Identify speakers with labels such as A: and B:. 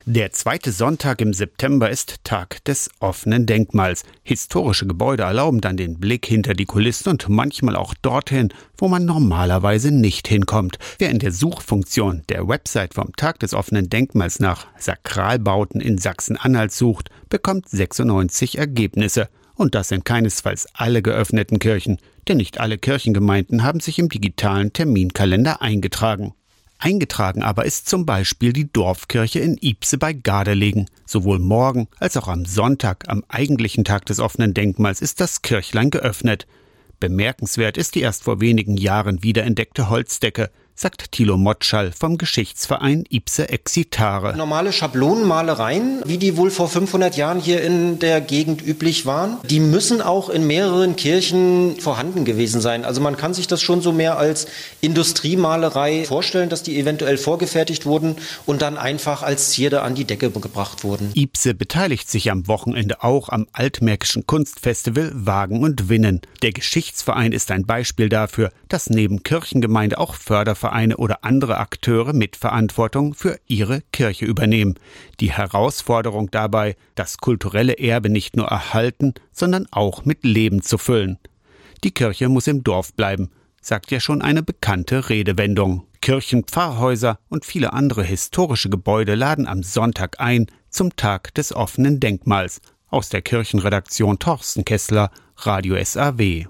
A: Der zweite Sonntag im September ist Tag des offenen Denkmals. Historische Gebäude erlauben dann den Blick hinter die Kulissen und manchmal auch dorthin, wo man normalerweise nicht hinkommt. Wer in der Suchfunktion der Website vom Tag des offenen Denkmals nach Sakralbauten in Sachsen-Anhalt sucht, bekommt 96 Ergebnisse. Und das sind keinesfalls alle geöffneten Kirchen, denn nicht alle Kirchengemeinden haben sich im digitalen Terminkalender eingetragen. Eingetragen aber ist zum Beispiel die Dorfkirche in Ibse bei Gardelegen. Sowohl morgen als auch am Sonntag, am eigentlichen Tag des offenen Denkmals, ist das Kirchlein geöffnet. Bemerkenswert ist die erst vor wenigen Jahren wiederentdeckte Holzdecke, sagt Thilo Motschall vom Geschichtsverein Ibse Exitare.
B: Normale Schablonenmalereien, wie die wohl vor 500 Jahren hier in der Gegend üblich waren, die müssen auch in mehreren Kirchen vorhanden gewesen sein. Also man kann sich das schon so mehr als Industriemalerei vorstellen, dass die eventuell vorgefertigt wurden und dann einfach als Zierde an die Decke gebracht wurden.
A: Ibse beteiligt sich am Wochenende auch am Altmärkischen Kunstfestival Wagen und Winnen. Der Geschichtsverein ist ein Beispiel dafür, dass neben Kirchengemeinde auch Fördervereine oder andere Akteure Mitverantwortung für ihre Kirche übernehmen. Die Herausforderung dabei, das kulturelle Erbe nicht nur erhalten, sondern auch mit Leben zu füllen. Die Kirche muss im Dorf bleiben, sagt ja schon eine bekannte Redewendung. Kirchen, Pfarrhäuser und viele andere historische Gebäude laden am Sonntag ein zum Tag des offenen Denkmals. Aus der Kirchenredaktion Torsten Kessler, Radio SAW.